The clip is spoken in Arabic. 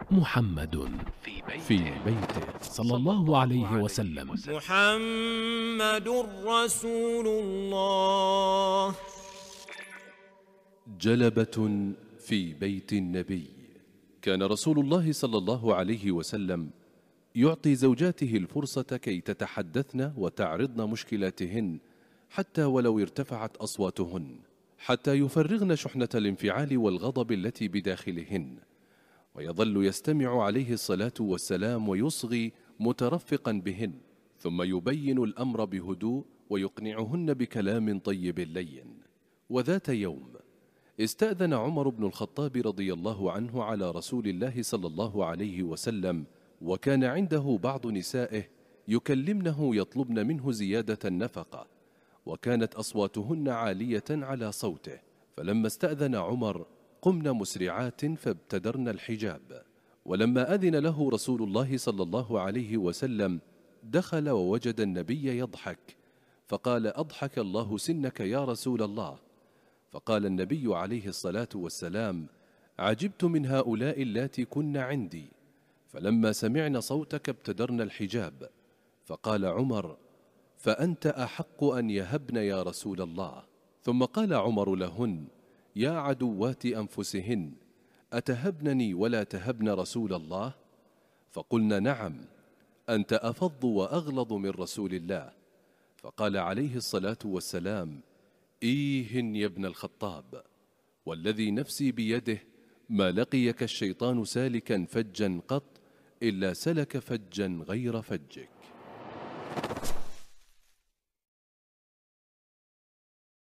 محمد في بيته صلى الله عليه وسلم. محمد رسول الله. جلبة في بيت النبي. كان رسول الله صلى الله عليه وسلم يعطي زوجاته الفرصة كي تتحدثن وتعرضن مشكلاتهن حتى ولو ارتفعت أصواتهن، حتى يفرغن شحنة الانفعال والغضب التي بداخلهن، ويظل يستمع عليه الصلاة والسلام ويصغي مترفقا بهن، ثم يبين الأمر بهدوء ويقنعهن بكلام طيب لين. وذات يوم استأذن عمر بن الخطاب رضي الله عنه على رسول الله صلى الله عليه وسلم، وكان عنده بعض نسائه يكلمنه يطلبن منه زيادة النفقة، وكانت أصواتهن عالية على صوته، فلما استأذن عمر قمن مسرعات فابتدرن الحجاب. ولما أذن له رسول الله صلى الله عليه وسلم دخل ووجد النبي يضحك، فقال: أضحك الله سنك يا رسول الله. فقال النبي عليه الصلاة والسلام: عجبت من هؤلاء اللاتي كن عندي. فلما سمعن صوتك ابتدرن الحجاب. فقال عمر: فأنت أحق أن يهبن يا رسول الله. ثم قال عمر لهن: يا عدوات أنفسهن، أتهبنني ولا تهبن رسول الله؟ فقلن: نعم، أنت أفض وأغلظ من رسول الله. فقال عليه الصلاة والسلام: إيه يا ابن الخطاب، والذي نفسي بيده ما لقيك الشيطان سالكا فجا قط إلا سلك فجا غير فجك.